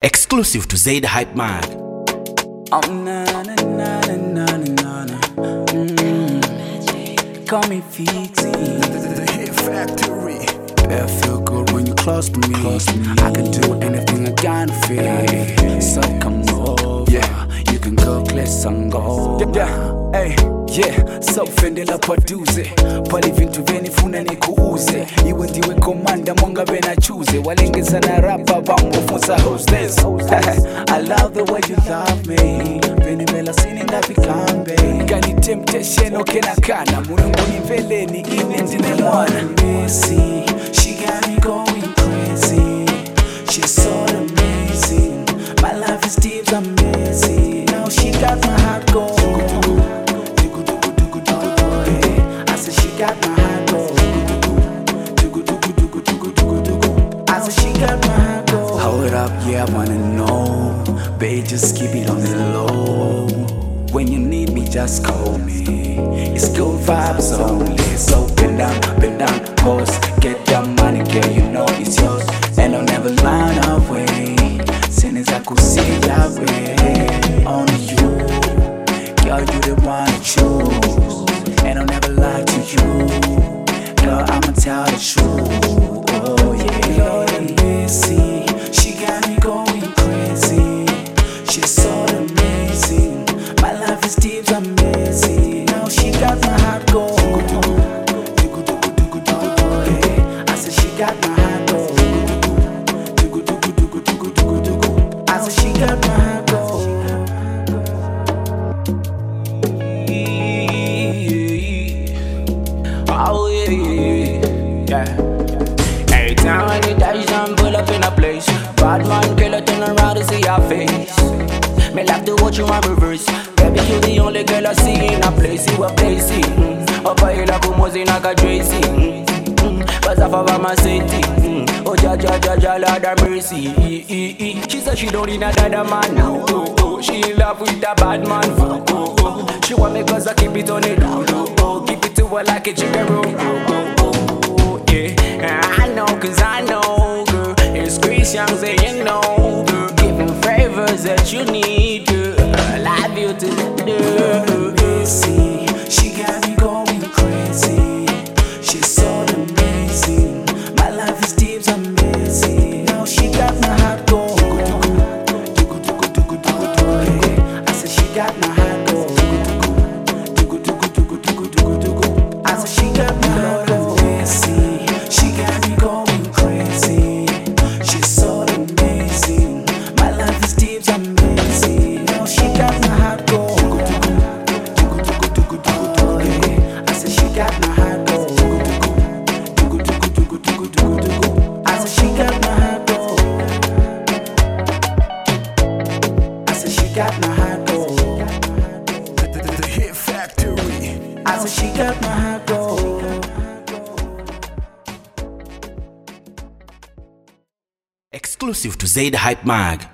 Exclusive to Zaid Hype Mag. Oh na na na na na na na. Call me Fixie. The Hit Factory. I feel good when you're close to me. I can do anything I can feel. So come over. Yeah, you can go click some go. Hey. Yeah, so fendela produce pali vintu venifuna nikuuze iwe ndiwe komanda mwanga bena choose walengeza na rapa bamufunza hostess. I love the way you love me beni mela sini ndavikambe kani temptation okena kana mulungu niveleni ine ndine mwana Messi. She got me going crazy. She's so amazing. My life is deep amazing. Now she got my heart going. Got my heart go. I said she got my heart go. Hold up, yeah, I wanna know. Babe, just keep it on the low. When you need me, just call me. It's good vibes only. So bend down, pose. Get that money, girl, you know it's yours. And I'll never line away. Soon as I could see that way. Only you, girl, you the one to choose. And I'll never lie to you. Girl, I'ma tell the truth. Oh yeah, Lord and Missy. She got me going crazy. She's so amazing. My life is deep amazing. Now she got my heart going. Oh yeah, I said she got my heart going. I said she got my heart going. Oh yeah. Every time when you dash and pull up in a place, bad man killer turn around to see your face. Me like to watch you on reverse. Baby, you the only girl I see in a place. You a place Opa ila kumozi na kadresi. Baza for my city. Oh ja Lord have mercy. She said she don't need another man now. She in love with a bad man. She want me cause I keep it on it. Keep it to her like a chicken roll. Yeah, I know cause I know, girl. It's Christian saying no, girl. Giving favors that you need, girl. I love you to the Missy. She got me going crazy. She's so amazing. My life is deep amazing. Now she got my heart going. I said she got my heart going. I said she got my heart going. Missy. She got me going crazy. She's so amazing. My life is deep amazing. Now she got my heart going. I said she got my heart going. I said she got my heart going. I said she got my heart going. The Hit Factory. I said she got my heart going. Exclusive to Zaid Hype Mag.